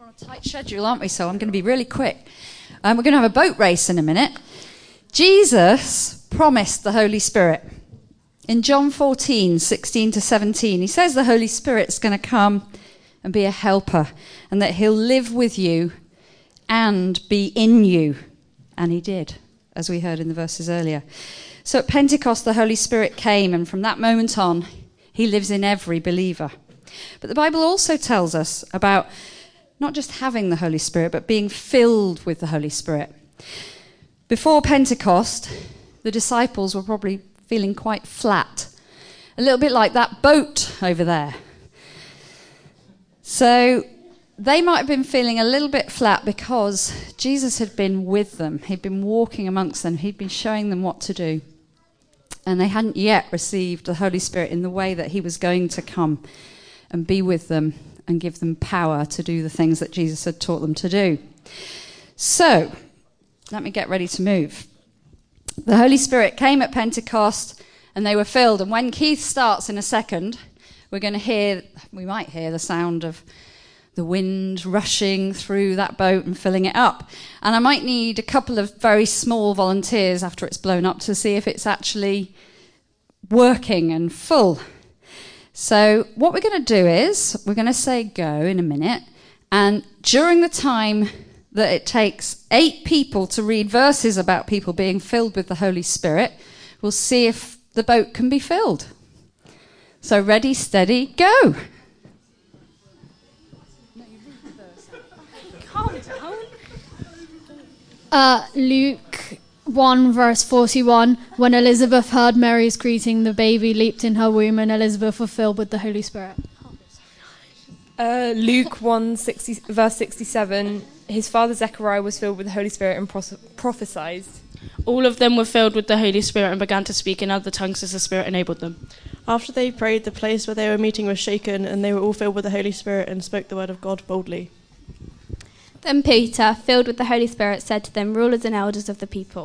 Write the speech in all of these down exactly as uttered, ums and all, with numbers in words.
We're on a tight schedule, aren't we? So I'm going to be really quick. Um, we're going to have a boat race in a minute. Jesus promised the Holy Spirit. In John fourteen, sixteen to seventeen, he says the Holy Spirit's going to come and be a helper, and that he'll live with you and be in you. And he did, as we heard in the verses earlier. So at Pentecost, the Holy Spirit came, and from that moment on, he lives in every believer. But the Bible also tells us about not just having the Holy Spirit, but being filled with the Holy Spirit. Before Pentecost, the disciples were probably feeling quite flat, a little bit like that boat over there. So they might have been feeling a little bit flat because Jesus had been with them. He'd been walking amongst them. He'd been showing them what to do. And they hadn't yet received the Holy Spirit in the way that he was going to come and be with them and give them power to do the things that Jesus had taught them to do. So, let me get ready to move. The Holy Spirit came at Pentecost and they were filled. And when Keith starts in a second, we're going to hear, we might hear the sound of the wind rushing through that boat and filling it up. And I might need a couple of very small volunteers after it's blown up to see if it's actually working and full. So what we're going to do is we're going to say go in a minute. And during the time that it takes eight people to read verses about people being filled with the Holy Spirit, we'll see if the boat can be filled. So ready, steady, go. Calm down. Uh, Luke one verse forty-one. When Elizabeth heard Mary's greeting, the baby leaped in her womb, and Elizabeth was filled with the Holy Spirit. Uh, Luke one sixty, verse sixty-seven. His father Zechariah was filled with the Holy Spirit and pros- prophesied. All of them were filled with the Holy Spirit and began to speak in other tongues as the Spirit enabled them. After they prayed, the place where they were meeting was shaken, and they were all filled with the Holy Spirit and spoke the word of God boldly. Then Peter, filled with the Holy Spirit, said to them, rulers and elders of the people.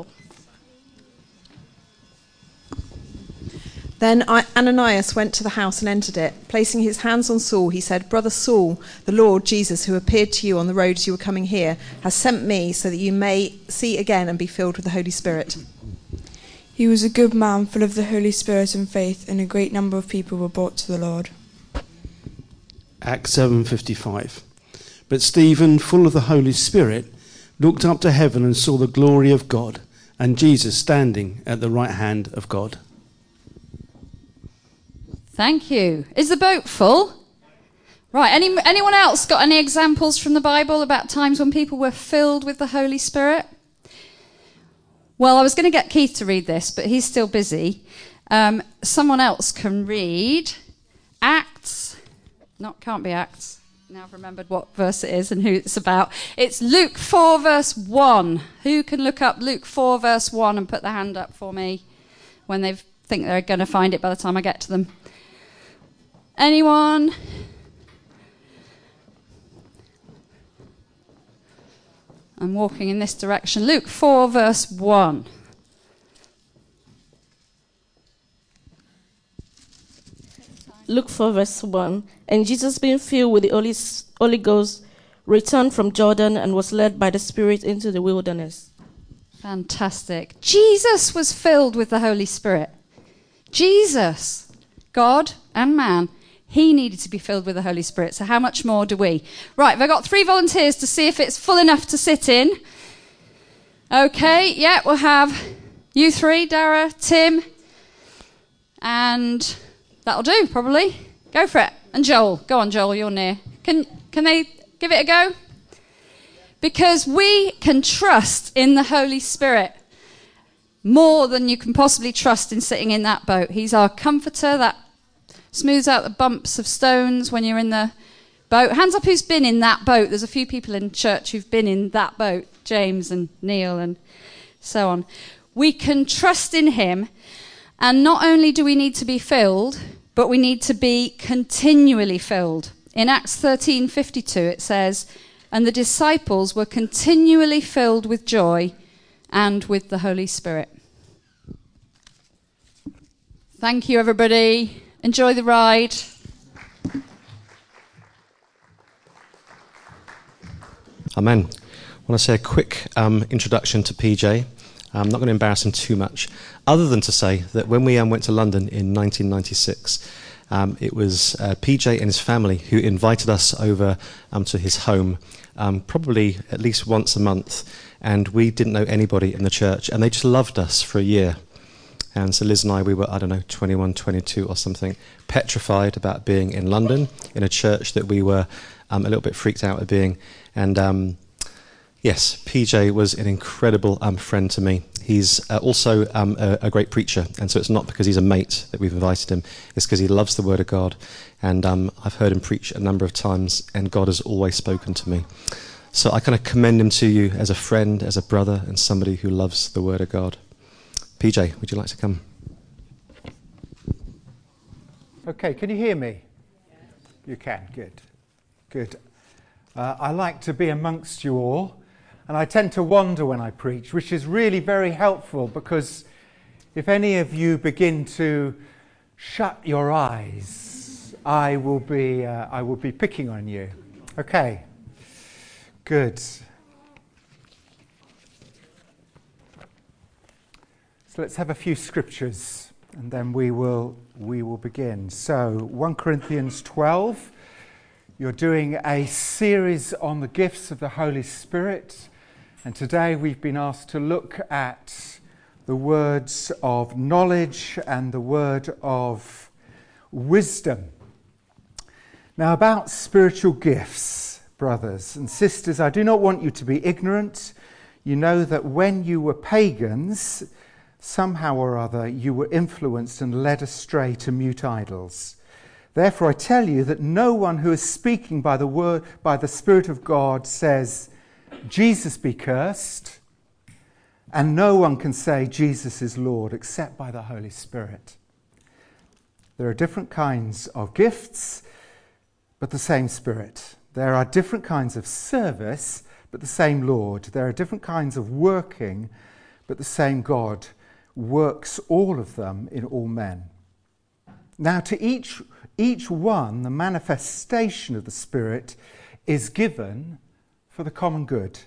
Then Ananias went to the house and entered it. Placing his hands on Saul, he said, Brother Saul, the Lord Jesus, who appeared to you on the road as you were coming here, has sent me so that you may see again and be filled with the Holy Spirit. He was a good man, full of the Holy Spirit and faith, and a great number of people were brought to the Lord. Acts seven fifty-five. But Stephen, full of the Holy Spirit, looked up to heaven and saw the glory of God, and Jesus standing at the right hand of God. Thank you. Is the boat full? Right, any, anyone else got any examples from the Bible about times when people were filled with the Holy Spirit? Well, I was going to get Keith to read this, but he's still busy. Um, someone else can read Acts. Not, can't be Acts. Now I've remembered what verse it is and who it's about. It's Luke four, verse one. Who can look up Luke four, verse one and put their hand up for me when they think they're going to find it by the time I get to them? Anyone? I'm walking in this direction. Luke four, verse one. Luke four, verse one. And Jesus, being filled with the Holy, Holy Ghost, returned from Jordan and was led by the Spirit into the wilderness. Fantastic. Jesus was filled with the Holy Spirit. Jesus, God and man, he needed to be filled with the Holy Spirit. So how much more do we? Right, have I got three volunteers to see if it's full enough to sit in? Okay, yeah, we'll have you three, Dara, Tim, and that'll do, probably. Go for it. And Joel. Go on, Joel, you're near. Can can they give it a go? Because we can trust in the Holy Spirit more than you can possibly trust in sitting in that boat. He's our comforter that smooths out the bumps of stones when you're in the boat. Hands up who's been in that boat. There's a few people in church who've been in that boat. James and Neil and so on. We can trust in him, and not only do we need to be filled, but we need to be continually filled. In Acts thirteen fifty-two it says, and the disciples were continually filled with joy and with the Holy Spirit. Thank you, everybody. Enjoy the ride. Amen. I want to say a quick um, introduction to P J. I'm not going to embarrass him too much, other than to say that when we um, went to London in nineteen ninety-six, um, it was uh, P J and his family who invited us over um, to his home, um, probably at least once a month, and we didn't know anybody in the church, and they just loved us for a year. And so Liz and I, we were, I don't know, twenty-one, twenty-two or something, petrified about being in London, in a church that we were um, a little bit freaked out at being. And um, yes, P J was an incredible um, friend to me. He's uh, also um, a, a great preacher, and so it's not because he's a mate that we've invited him, it's because he loves the Word of God. And um, I've heard him preach a number of times, and God has always spoken to me. So I kind of commend him to you as a friend, as a brother, and somebody who loves the Word of God. P J, would you like to come? Okay, can you hear me? You can, good. Good. Uh, I like to be amongst you all, and I tend to wander when I preach, which is really very helpful, because if any of you begin to shut your eyes, I will be, uh, I will be picking on you. Okay, good. So let's have a few scriptures, and then we will we will begin. So First Corinthians twelve, you're doing a series on the gifts of the Holy Spirit, and today we've been asked to look at the words of knowledge and the word of wisdom. Now, about spiritual gifts, brothers and sisters, I do not want you to be ignorant. You know that when you were pagans, somehow or other you were influenced and led astray to mute idols. Therefore I tell you that no one who is speaking by the word, by the Spirit of God says, Jesus be cursed, and no one can say Jesus is Lord except by the Holy Spirit. There are different kinds of gifts, but the same Spirit. There are different kinds of service, but the same Lord. There are different kinds of working, but the same God works all of them in all men. Now to each each one the manifestation of the Spirit is given for the common good.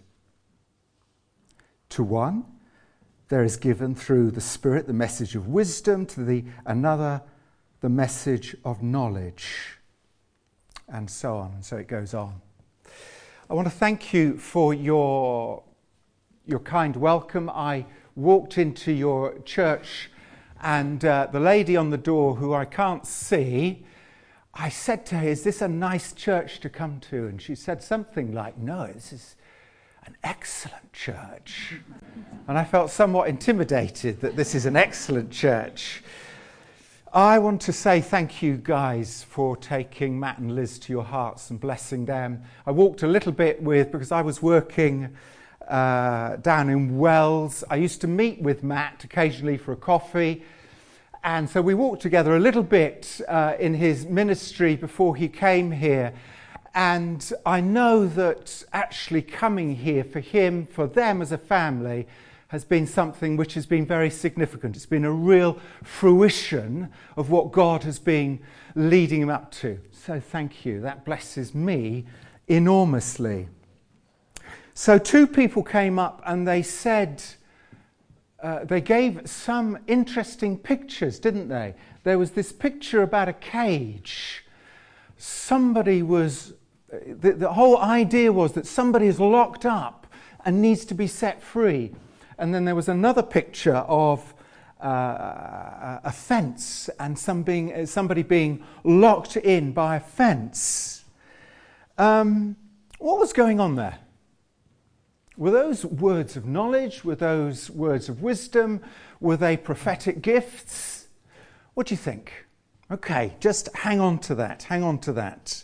To one there is given through the Spirit the message of wisdom, to the another the message of knowledge, and so on, and so it goes on. I want to thank you for your your kind welcome. I walked into your church, and uh, the lady on the door, who I can't see, I said to her, is this a nice church to come to? And she said something like, no, this is an excellent church. And I felt somewhat intimidated that this is an excellent church. I want to say thank you guys for taking Matt and Liz to your hearts and blessing them. I walked a little bit with, because I was working Uh, down in Wells. I used to meet with Matt occasionally for a coffee, and so we walked together a little bit uh, in his ministry before he came here, and I know that actually coming here for him, for them as a family, has been something which has been very significant. It's been a real fruition of what God has been leading him up to. So thank you. That blesses me enormously. So two people came up and they said, uh, they gave some interesting pictures, didn't they? There was this picture about a cage. Somebody was, the, the whole idea was that somebody is locked up and needs to be set free. And then there was another picture of uh, a fence and some being, somebody being locked in by a fence. Um, what was going on there? Were those words of knowledge? Were those words of wisdom? Were they prophetic gifts? What do you think? Okay, just hang on to that, hang on to that.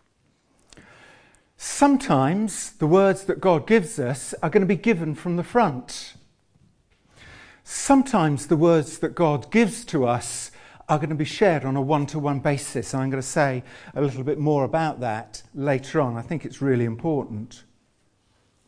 Sometimes the words that God gives us are going to be given from the front. Sometimes the words that God gives to us are going to be shared on a one-to-one basis. And I'm going to say a little bit more about that later on. I think it's really important.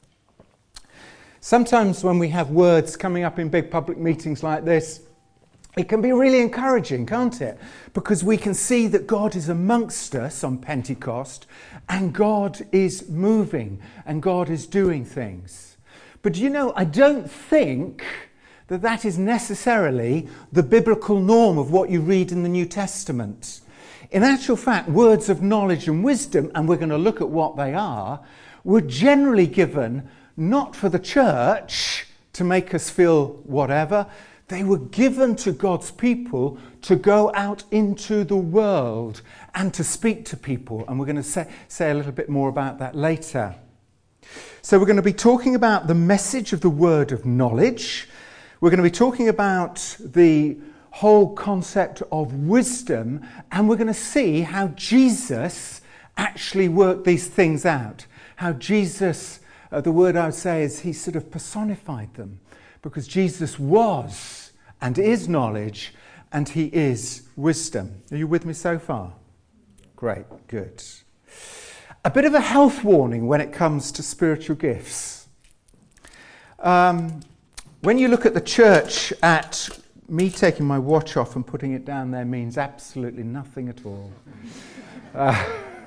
Sometimes when we have words coming up in big public meetings like this, It can be really encouraging, can't it? Because we can see that God is amongst us on Pentecost, and God is moving, and God is doing things. But you know, I don't think that that is necessarily the biblical norm of what you read in the New Testament. In actual fact, words of knowledge and wisdom, and we're going to look at what they are, were generally given not for the church to make us feel whatever. They were given to God's people to go out into the world and to speak to people. And we're going to say, say a little bit more about that later. So we're going to be talking about the message of the word of knowledge. We're going to be talking about the whole concept of wisdom. And we're going to see how Jesus actually worked these things out. How Jesus, uh, the word I would say is he sort of personified them. Because Jesus was and is knowledge, and he is wisdom. Are you with me so far? Great, good. A bit of a health warning when it comes to spiritual gifts. Um, when you look at the church, at me taking my watch off and putting it down there means absolutely nothing at all. Uh,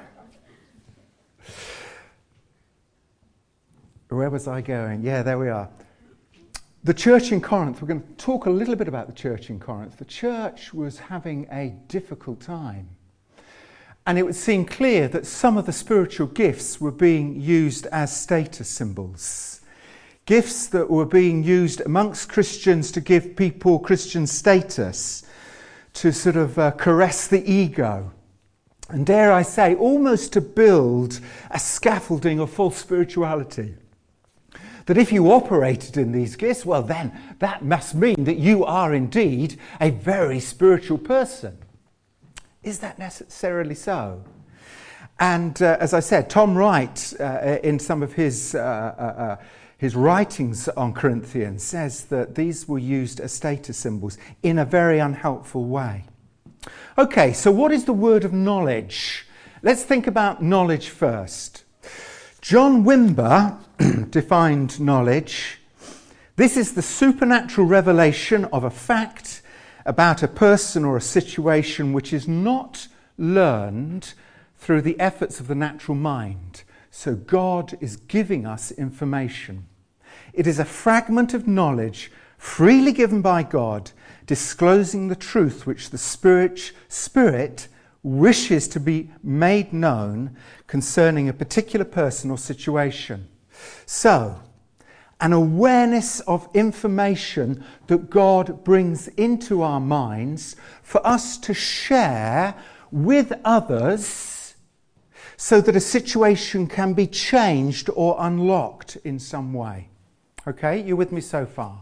where was I going? Yeah, there we are. The church in Corinth, we're going to talk a little bit about the church in Corinth. The church was having a difficult time. And it would seem clear that some of the spiritual gifts were being used as status symbols. Gifts that were being used amongst Christians to give people Christian status, to sort of uh, caress the ego. And dare I say, almost to build a scaffolding of false spirituality. That if you operated in these gifts, well then, that must mean that you are indeed a very spiritual person. Is that necessarily so? And uh, as I said, Tom Wright, uh, in some of his, uh, uh, uh, his writings on Corinthians, says that these were used as status symbols in a very unhelpful way. Okay, so what is the word of knowledge? Let's think about knowledge first. John Wimber defined knowledge. This is the supernatural revelation of a fact about a person or a situation which is not learned through the efforts of the natural mind. So God is giving us information. It is a fragment of knowledge freely given by God, disclosing the truth which the Spirit, Spirit wishes to be made known concerning a particular person or situation. So, an awareness of information that God brings into our minds for us to share with others so that a situation can be changed or unlocked in some way. Okay, you with me so far?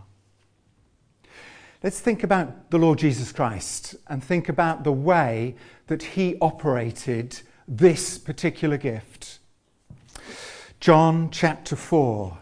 Let's think about the Lord Jesus Christ and think about the way that he operated this particular gift. John chapter four.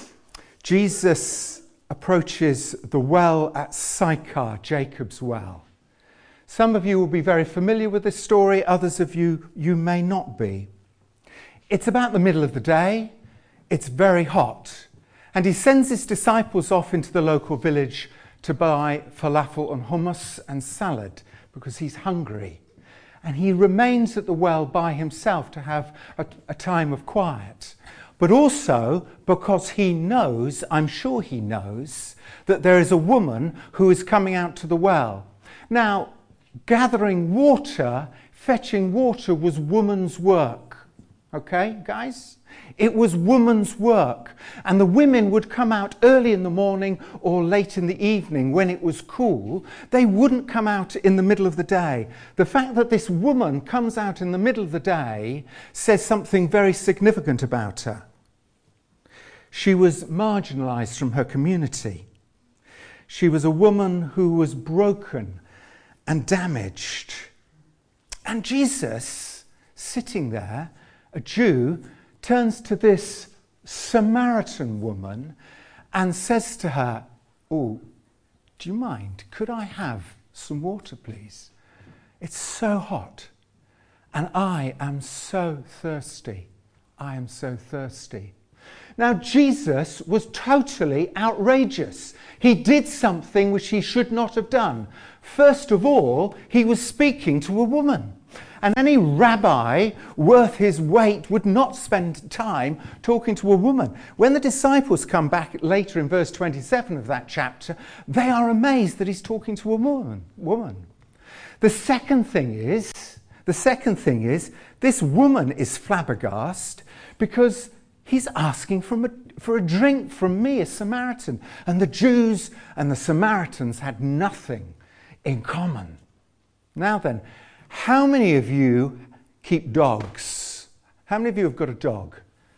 Jesus approaches the well at Sychar, Jacob's well. Some of you will be very familiar with this story, others of you, you may not be. It's about the middle of the day, it's very hot, and he sends his disciples off into the local village to buy falafel and hummus and salad because he's hungry. And he remains at the well by himself to have a, a time of quiet. But also because he knows, I'm sure he knows, that there is a woman who is coming out to the well. Now, gathering water, fetching water was woman's work. Okay, guys? It was woman's work. And the women would come out early in the morning or late in the evening when it was cool. They wouldn't come out in the middle of the day. The fact that this woman comes out in the middle of the day says something very significant about her. She was marginalized from her community. She was a woman who was broken and damaged. And Jesus, sitting there, a Jew, turns to this Samaritan woman and says to her, "Oh, do you mind? Could I have some water, please? It's so hot and I am so thirsty. I am so thirsty." Now, Jesus was totally outrageous. He did something which he should not have done. First of all, he was speaking to a woman. And any rabbi worth his weight would not spend time talking to a woman. When the disciples come back later in verse twenty-seven of that chapter, they are amazed that he's talking to a woman. woman. The second thing is, the second thing is, this woman is flabbergasted because he's asking for a, for a drink from me, a Samaritan. And the Jews and the Samaritans had nothing in common. Now then, how many of you keep dogs? How many of you have got a dog?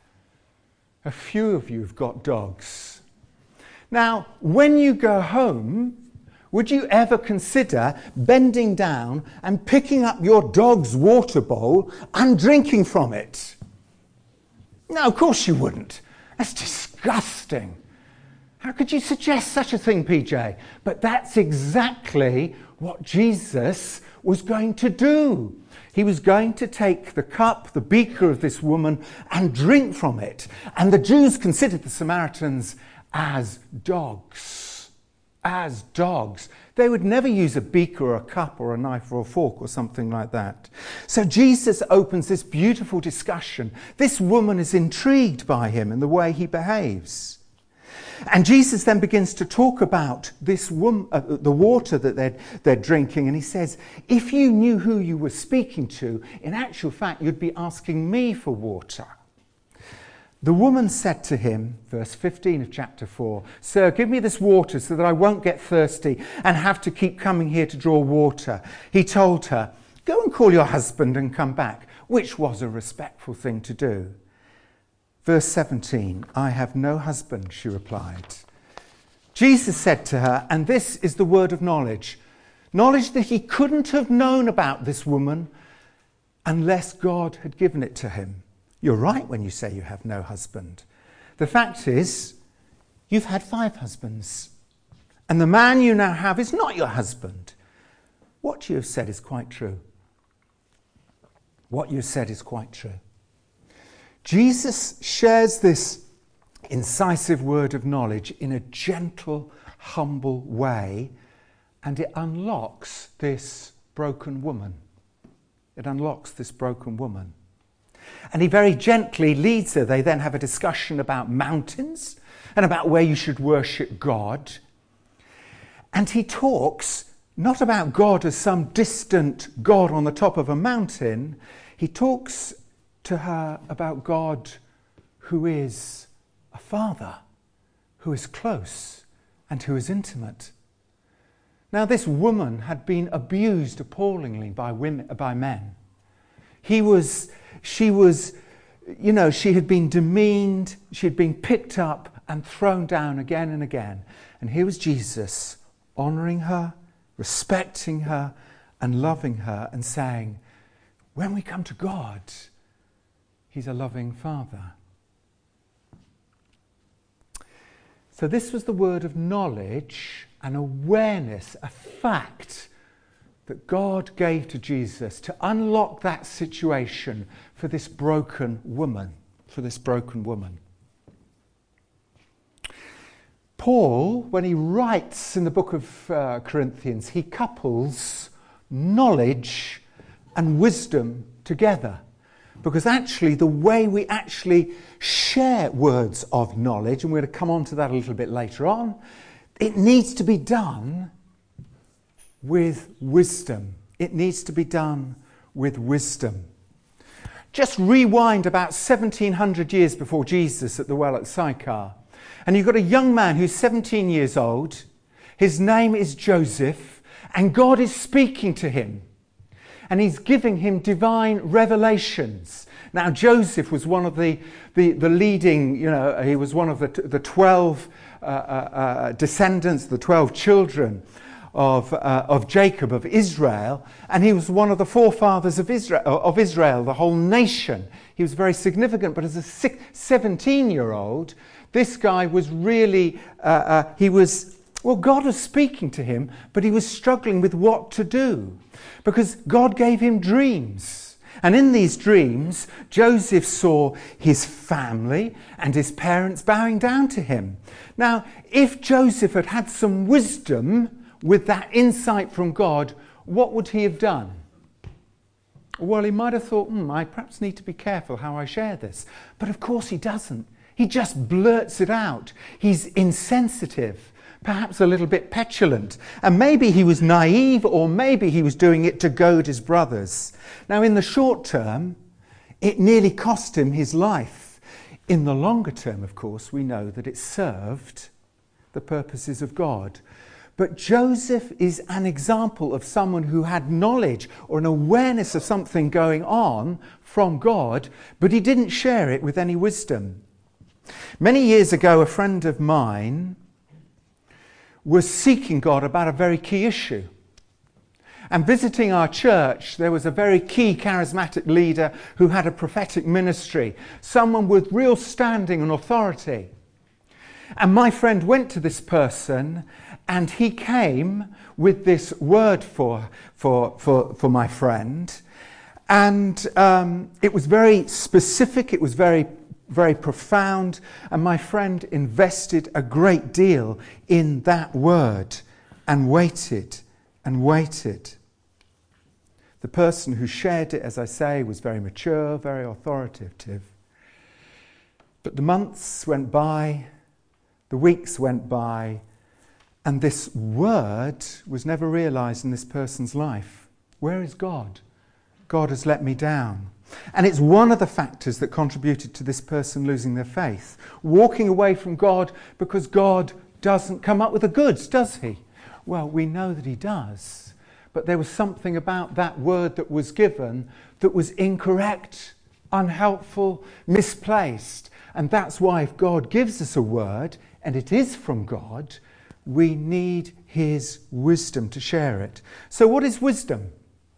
A few of you have got dogs. Now, when you go home, would you ever consider bending down and picking up your dog's water bowl and drinking from it? No, of course you wouldn't. That's disgusting. How could you suggest such a thing, P J? But that's exactly what Jesus was going to do. He was going to take the cup, the beaker of this woman, and drink from it. And the Jews considered the Samaritans as dogs. As dogs. They would never use a beaker or a cup or a knife or a fork or something like that. So Jesus opens this beautiful discussion. This woman is intrigued by him and the way he behaves. And Jesus then begins to talk about this woman, uh, the water that they're, they're drinking. And he says, if you knew who you were speaking to, in actual fact, you'd be asking me for water. The woman said to him, verse fifteen of chapter four, Sir, give me this water so that I won't get thirsty and have to keep coming here to draw water. He told her, go and call your husband and come back, which was a respectful thing to do. Verse seventeen, I have no husband, she replied. Jesus said to her, and this is the word of knowledge, knowledge that he couldn't have known about this woman unless God had given it to him. You're right when you say you have no husband. The fact is, you've had five husbands, and the man you now have is not your husband. What you have said is quite true. What you said is quite true. Jesus shares this incisive word of knowledge in a gentle, humble way, and it unlocks this broken woman. It unlocks this broken woman. And he very gently leads her. They then have a discussion about mountains and about where you should worship God. And he talks not about God as some distant God on the top of a mountain. He talks to her about God who is a father, who is close and who is intimate. Now, this woman had been abused appallingly by women, by men. He was, she was, you know, she had been demeaned, she had been picked up and thrown down again and again. And here was Jesus honouring her, respecting her and loving her and saying, when we come to God, he's a loving father. So this was the word of knowledge, an awareness, a fact that God gave to Jesus to unlock that situation for this broken woman, for this broken woman. Paul, when he writes in the book of uh, Corinthians, he couples knowledge and wisdom together. Because actually the way we actually share words of knowledge, and we're going to come on to that a little bit later on, it needs to be done with wisdom. It needs to be done with wisdom. Just rewind about seventeen hundred years before Jesus at the well at Sychar. And you've got a young man who's seventeen years old. His name is Joseph, and God is speaking to him. And he's giving him divine revelations. Now, Joseph was one of the, the, the leading, you know, he was one of the, the twelve uh, uh, uh, descendants, the twelve children of, uh, of Jacob, of Israel. And he was one of the forefathers of Israel, of Israel, the whole nation. He was very significant. But as a seventeen-year-old, this guy was really, uh, uh, he was, well, God was speaking to him, but he was struggling with what to do. Because God gave him dreams. And in these dreams, Joseph saw his family and his parents bowing down to him. Now, if Joseph had had some wisdom with that insight from God, what would he have done? Well, he might have thought, hmm, I perhaps need to be careful how I share this. But of course he doesn't. He just blurts it out. He's insensitive, perhaps a little bit petulant. And maybe he was naive, or maybe he was doing it to goad his brothers. Now, in the short term, it nearly cost him his life. In the longer term, of course, we know that it served the purposes of God. But Joseph is an example of someone who had knowledge or an awareness of something going on from God, but he didn't share it with any wisdom. Many years ago, a friend of mine was seeking God about a very key issue. And visiting our church, there was a very key charismatic leader who had a prophetic ministry, someone with real standing and authority. And my friend went to this person, and he came with this word for, for, for, for my friend. And um, it was very specific, it was very, very profound, and my friend invested a great deal in that word and waited and waited. The person who shared it, as I say, was very mature, very authoritative. But the months went by, the weeks went by, and this word was never realized in this person's life. Where is God? God has let me down. And it's one of the factors that contributed to this person losing their faith. Walking away from God because God doesn't come up with the goods, does he? Well, we know that he does. But there was something about that word that was given that was incorrect, unhelpful, misplaced. And that's why if God gives us a word, and it is from God, we need his wisdom to share it. So what is wisdom?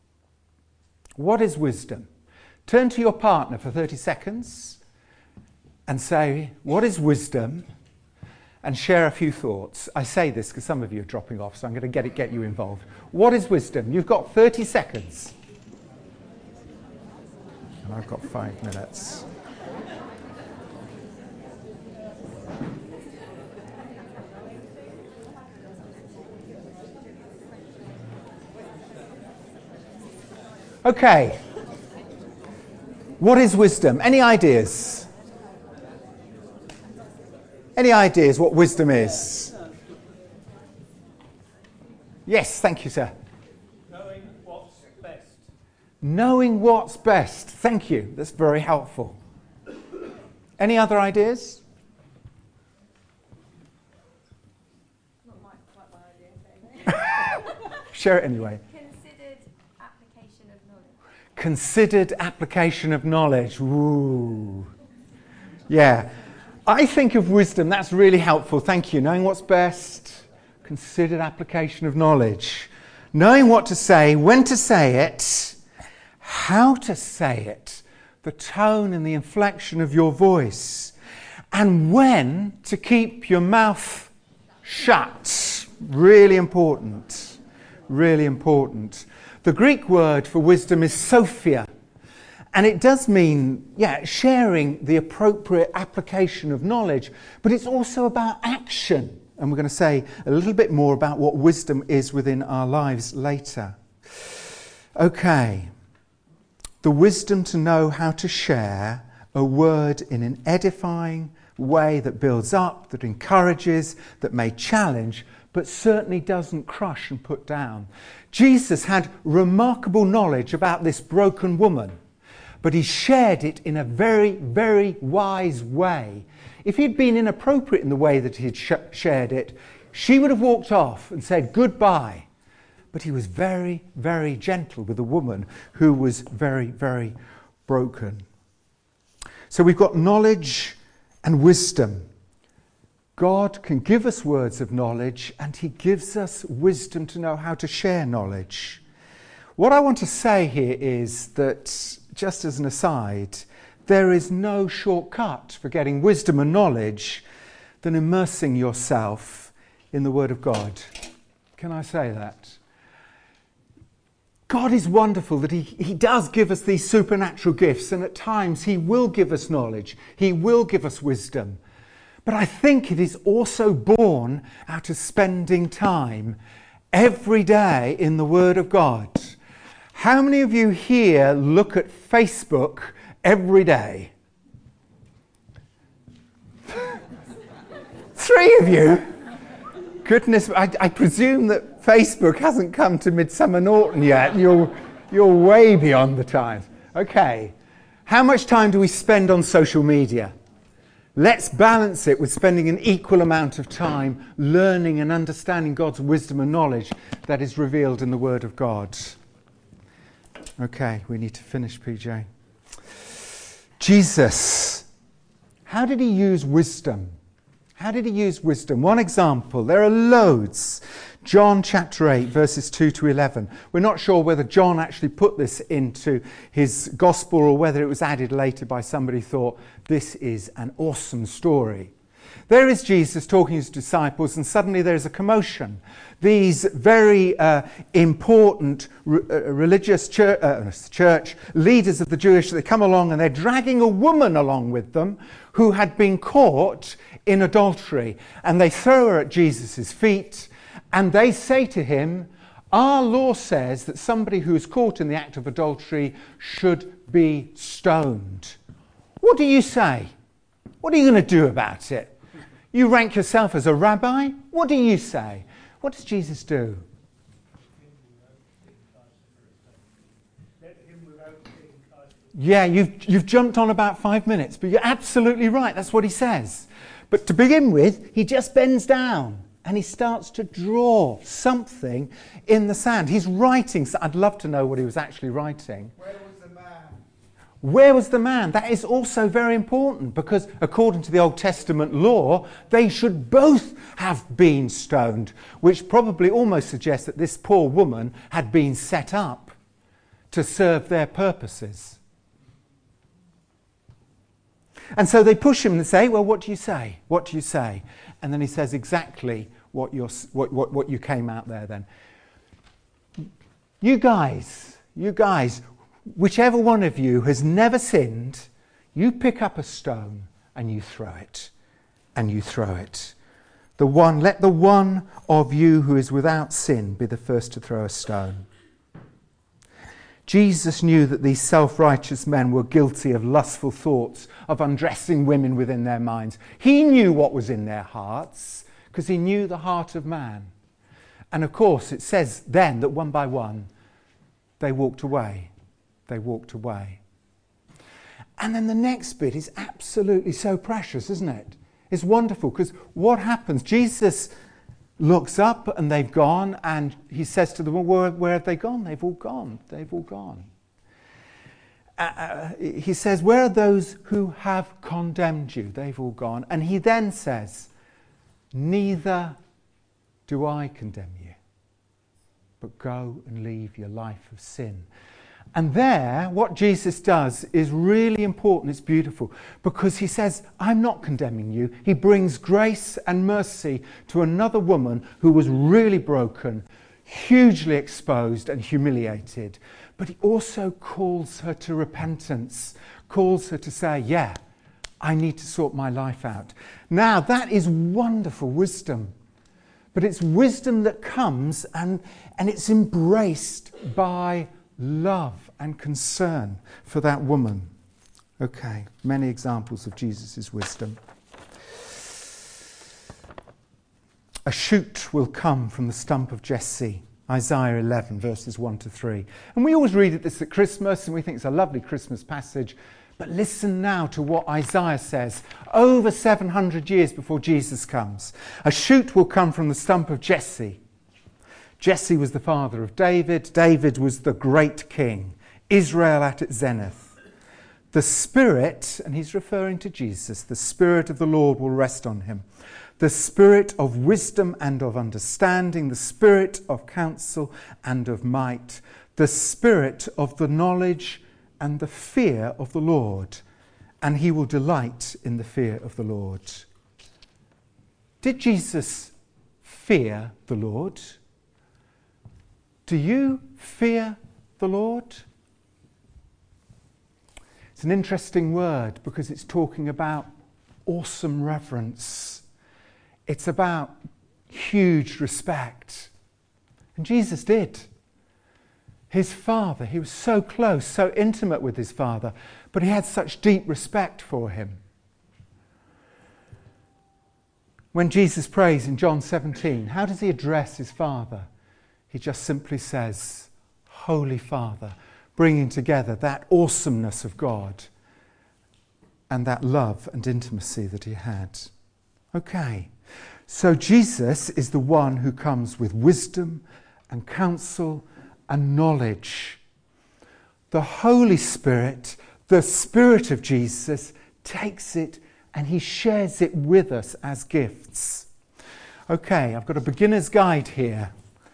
What is wisdom? Turn to your partner for thirty seconds and say, what is wisdom? And share a few thoughts. I say this because some of you are dropping off, so I'm going to get it, get you involved. What is wisdom? You've got thirty seconds. And I've got five minutes. Okay. What is wisdom? Any ideas? Any ideas what wisdom is? Yes, thank you, sir. Knowing what's best. Knowing what's best. Thank you. That's very helpful. Any other ideas? Not my, quite my idea. Share it anyway. Considered application of knowledge. Ooh. Yeah. I think of wisdom, that's really helpful. Thank you. Knowing what's best. Considered application of knowledge. Knowing what to say, when to say it, how to say it, the tone and the inflection of your voice, and when to keep your mouth shut. Really important. Really important. The Greek word for wisdom is Sophia, and it does mean, yeah, sharing the appropriate application of knowledge, but it's also about action. And we're going to say a little bit more about what wisdom is within our lives later. Okay. The wisdom to know how to share a word in an edifying way that builds up, that encourages, that may challenge, but certainly doesn't crush and put down. Jesus had remarkable knowledge about this broken woman, but he shared it in a very, very wise way. If he'd been inappropriate in the way that he'd sh- shared it, she would have walked off and said goodbye. But he was very, very gentle with a woman who was very, very broken. So we've got knowledge and wisdom. God can give us words of knowledge, and he gives us wisdom to know how to share knowledge. What I want to say here is that, just as an aside, there is no shortcut for getting wisdom and knowledge than immersing yourself in the Word of God. Can I say that? God is wonderful that he, he does give us these supernatural gifts, and at times he will give us knowledge, he will give us wisdom. But I think it is also born out of spending time every day in the Word of God. How many of you here look at Facebook every day? Three of you? Goodness, I, I presume that Facebook hasn't come to Midsummer Norton yet. You're, you're way beyond the times. Okay, how much time do we spend on social media? Let's balance it with spending an equal amount of time learning and understanding God's wisdom and knowledge that is revealed in the Word of God. Okay, we need to finish, P J. Jesus, how did he use wisdom? How did he use wisdom? One example, there are loads. John chapter eight, verses two to eleven. We're not sure whether John actually put this into his gospel or whether it was added later by somebody who thought, this is an awesome story. There is Jesus talking to his disciples, and suddenly there's a commotion. These very uh, important re- uh, religious church, uh, church leaders of the Jewish, they come along and they're dragging a woman along with them who had been caught in adultery. And they throw her at Jesus' feet, and they say to him, our law says that somebody who is caught in the act of adultery should be stoned. What do you say? What are you going to do about it? You rank yourself as a rabbi? What do you say? What does Jesus do? Yeah, you've, you've jumped on about five minutes, but you're absolutely right. That's what he says. But to begin with, he just bends down and he starts to draw something in the sand. He's writing. So I'd love to know what he was actually writing. Where was the man? Where was the man? That is also very important, because according to the Old Testament law, they should both have been stoned, which probably almost suggests that this poor woman had been set up to serve their purposes. And so they push him and say, well, what do you say? What do you say? And then he says exactly what, you're, what, what, what you came out there then. You guys, you guys, whichever one of you has never sinned, you pick up a stone and you throw it. And you throw it. The one, let the one of you who is without sin be the first to throw a stone. Jesus knew that these self-righteous men were guilty of lustful thoughts, of undressing women within their minds. He knew what was in their hearts, because he knew the heart of man. And of course, it says then that one by one, they walked away. They walked away. And then the next bit is absolutely so precious, isn't it? It's wonderful, because what happens? Jesus looks up and they've gone, and he says to them, well, where, where have they gone? They've all gone. They've all gone. Uh, he says, where are those who have condemned you? They've all gone. And he then says, neither do I condemn you, but go and leave your life of sin. And there, what Jesus does is really important. It's beautiful, because he says, I'm not condemning you. He brings grace and mercy to another woman who was really broken, hugely exposed and humiliated. But he also calls her to repentance, calls her to say, yeah, I need to sort my life out. Now, that is wonderful wisdom. But it's wisdom that comes and, and it's embraced by love and concern for that woman. Okay, many examples of Jesus' wisdom. A shoot will come from the stump of Jesse. Isaiah eleven, verses one to three. And we always read this at Christmas, and we think it's a lovely Christmas passage. But listen now to what Isaiah says over seven hundred years before Jesus comes. A shoot will come from the stump of Jesse. Jesse was the father of David. David was the great king. Israel at its zenith. The Spirit, and he's referring to Jesus, the Spirit of the Lord will rest on him. The Spirit of wisdom and of understanding, the Spirit of counsel and of might, the Spirit of the knowledge and the fear of the Lord, and he will delight in the fear of the Lord. Did Jesus fear the Lord? Do you fear the Lord? It's an interesting word because it's talking about awesome reverence. It's about huge respect. And Jesus did. His Father, he was so close, so intimate with his Father, but he had such deep respect for him. When Jesus prays in John seventeen, how does he address his Father? He just simply says, Holy Father, bringing together that awesomeness of God and that love and intimacy that he had. Okay, so Jesus is the one who comes with wisdom and counsel and knowledge. The Holy Spirit, the Spirit of Jesus, takes it and he shares it with us as gifts. Okay, I've got a beginner's guide here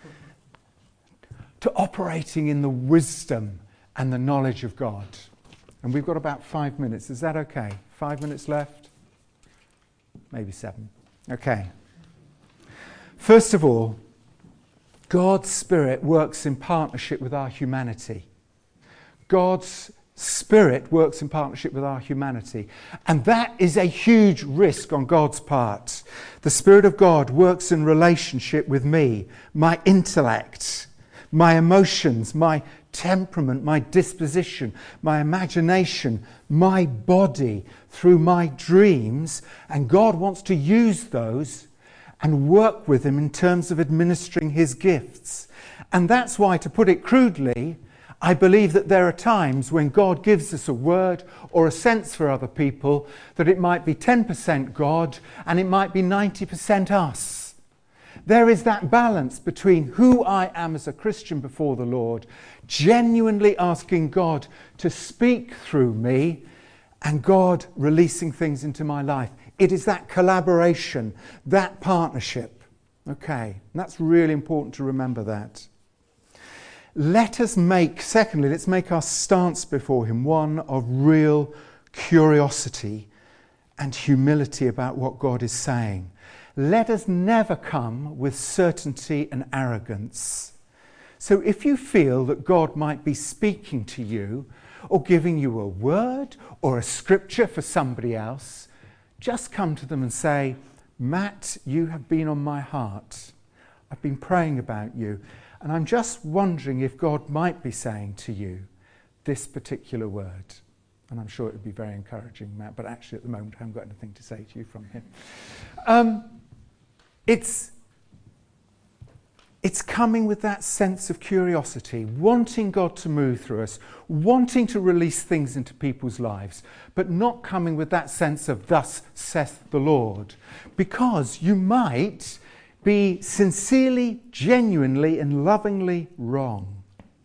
to operating in the wisdom and the knowledge of God. And we've got about five minutes. Is that okay? Five minutes left? Maybe seven. Okay. First of all, God's Spirit works in partnership with our humanity. God's Spirit works in partnership with our humanity. And that is a huge risk on God's part. The Spirit of God works in relationship with me, my intellect, my emotions, my temperament, my disposition, my imagination, my body, through my dreams. And God wants to use those and work with them in terms of administering his gifts. And that's why, to put it crudely, I believe that there are times when God gives us a word or a sense for other people that it might be ten percent God and it might be ninety percent us. There is that balance between who I am as a Christian before the Lord, genuinely asking God to speak through me, and God releasing things into my life. It is that collaboration, that partnership. Okay, and that's really important to remember that. Let us make, secondly, let's make our stance before him one of real curiosity and humility about what God is saying. Let us never come with certainty and arrogance. So if you feel that God might be speaking to you or giving you a word or a scripture for somebody else, just come to them and say, Matt, you have been on my heart. I've been praying about you. And I'm just wondering if God might be saying to you this particular word. And I'm sure it would be very encouraging, Matt, but actually at the moment I haven't got anything to say to you from him. Um, it's, it's coming with that sense of curiosity, wanting God to move through us, wanting to release things into people's lives, but not coming with that sense of thus saith the Lord. Because you might be sincerely, genuinely, and lovingly wrong.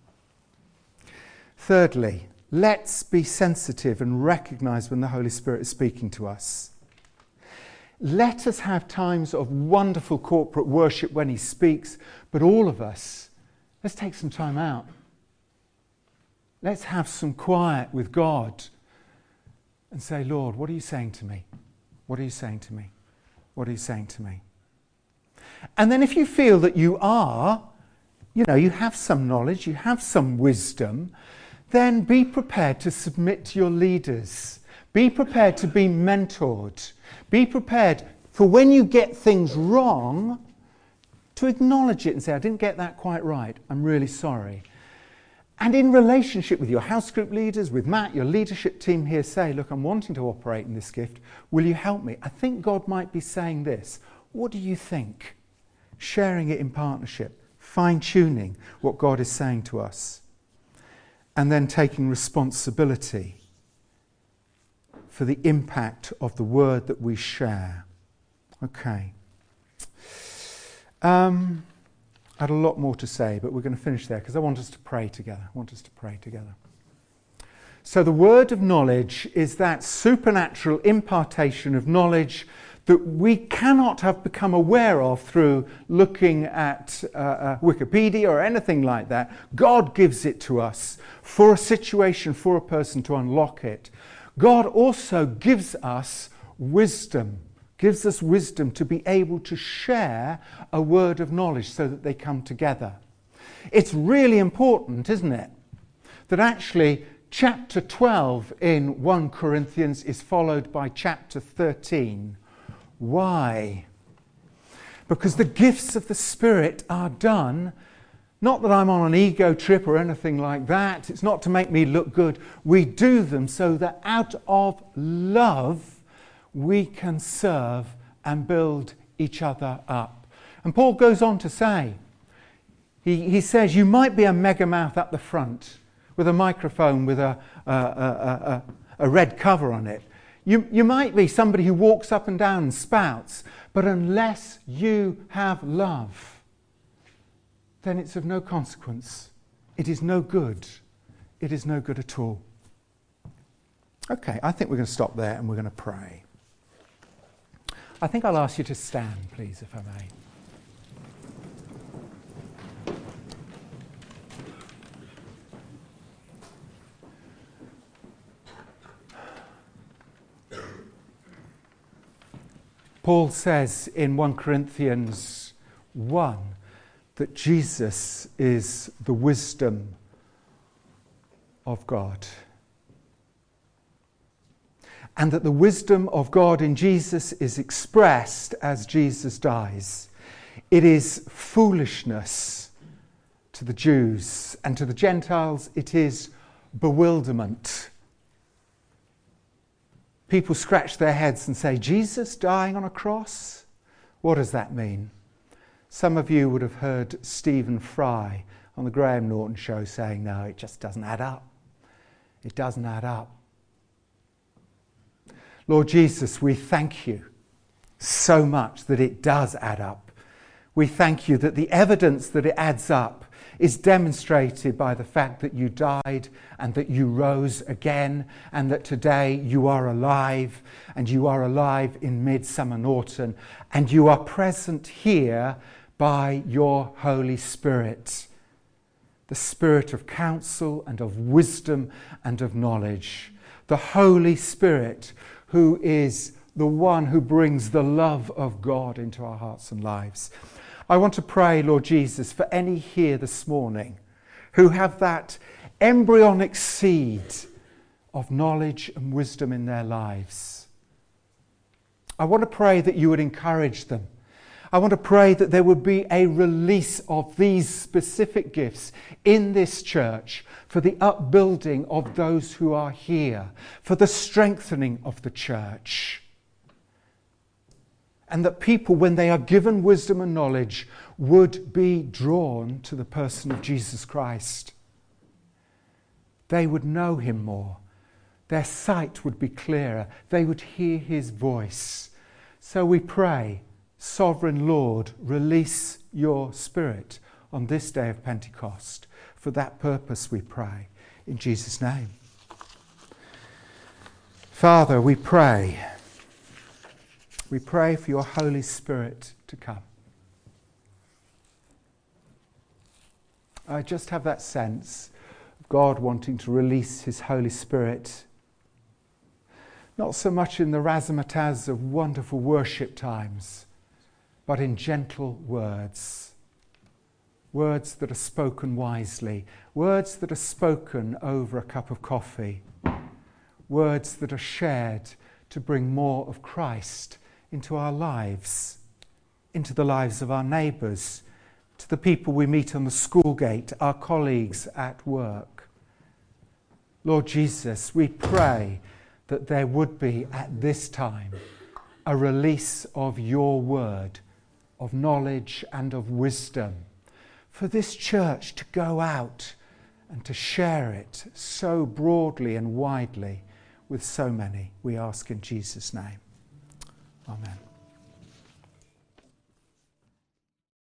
Thirdly, let's be sensitive and recognize when the Holy Spirit is speaking to us. Let us have times of wonderful corporate worship when he speaks, but all of us, let's take some time out. Let's have some quiet with God and say, Lord, what are you saying to me? What are you saying to me? What are you saying to me? And then if you feel that you are, you know, you have some knowledge, you have some wisdom, then be prepared to submit to your leaders. Be prepared to be mentored. Be prepared for when you get things wrong to acknowledge it and say, I didn't get that quite right. I'm really sorry. And in relationship with your house group leaders, with Matt, your leadership team here, say, look, I'm wanting to operate in this gift. Will you help me? I think God might be saying this. What do you think? Sharing it in partnership, fine-tuning what God is saying to us, and then taking responsibility for the impact of the word that we share. Okay. Um, I had a lot more to say, but we're going to finish there because I want us to pray together. I want us to pray together. So the word of knowledge is that supernatural impartation of knowledge that we cannot have become aware of through looking at uh, uh, Wikipedia or anything like that. God gives it to us for a situation, for a person to unlock it. God also gives us wisdom, gives us wisdom to be able to share a word of knowledge so that they come together. It's really important, isn't it, that actually chapter twelve in First Corinthians is followed by chapter thirteen. Why? Because the gifts of the Spirit are done, not that I'm on an ego trip or anything like that. It's not to make me look good. We do them so that out of love we can serve and build each other up. And Paul goes on to say, he, he says, you might be a megamouth up the front with a microphone with a, a, a, a, a red cover on it. You, you might be somebody who walks up and down and spouts, but unless you have love, then it's of no consequence. It is no good. It is no good at all. Okay, I think we're going to stop there and we're going to pray. I think I'll ask you to stand, please, if I may. Paul says in First Corinthians one that Jesus is the wisdom of God. And that the wisdom of God in Jesus is expressed as Jesus dies. It is foolishness to the Jews, and to the Gentiles it is bewilderment. People scratch their heads and say, Jesus dying on a cross? What does that mean? Some of you would have heard Stephen Fry on the Graham Norton show saying, no, it just doesn't add up. It doesn't add up. Lord Jesus, we thank you so much that it does add up. We thank you that the evidence that it adds up is demonstrated by the fact that you died and that you rose again, and that today you are alive, and you are alive in Midsummer Norton, and you are present here by your Holy Spirit, the Spirit of counsel and of wisdom and of knowledge, the Holy Spirit who is the one who brings the love of God into our hearts and lives. I want to pray, Lord Jesus, for any here this morning who have that embryonic seed of knowledge and wisdom in their lives. I want to pray that you would encourage them. I want to pray that there would be a release of these specific gifts in this church for the upbuilding of those who are here, for the strengthening of the church. And that people, when they are given wisdom and knowledge, would be drawn to the person of Jesus Christ. They would know him more. Their sight would be clearer. They would hear his voice. So we pray, Sovereign Lord, release your Spirit on this day of Pentecost. For that purpose we pray, in Jesus' name. Father, we pray. We pray for your Holy Spirit to come. I just have that sense of God wanting to release his Holy Spirit, not so much in the razzmatazz of wonderful worship times, but in gentle words. Words that are spoken wisely. Words that are spoken over a cup of coffee. Words that are shared to bring more of Christ into our lives, into the lives of our neighbours, to the people we meet on the school gate, our colleagues at work. Lord Jesus, we pray that there would be at this time a release of your word, of knowledge and of wisdom, for this church to go out and to share it so broadly and widely with so many. We ask in Jesus' name. Amen.